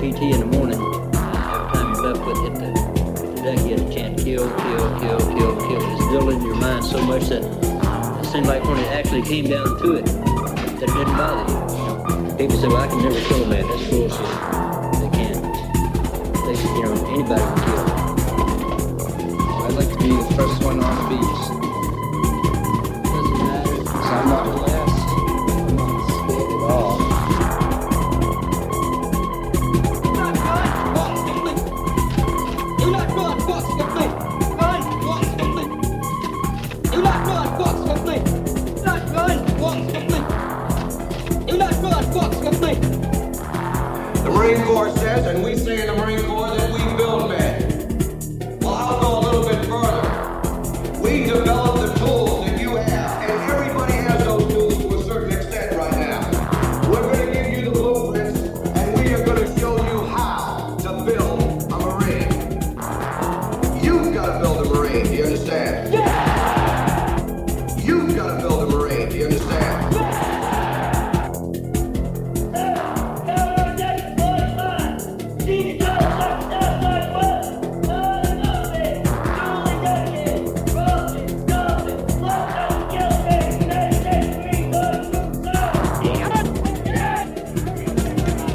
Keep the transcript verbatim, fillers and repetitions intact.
P T in the morning. Every time your left foot hit the, hit the deck, you had a chant, kill, kill, kill, kill, kill. It's drilled into your mind so much that it seemed like when it actually came down to it, that it didn't bother you. People say, well, I can never kill a man. That's bullshit. They can't. They, you know, anybody can kill. I'd like to be the first one on the beach. Doesn't matter. So I'm not the last. I'm not scared at all. The Marine Corps says, and we say in the Marine Corps,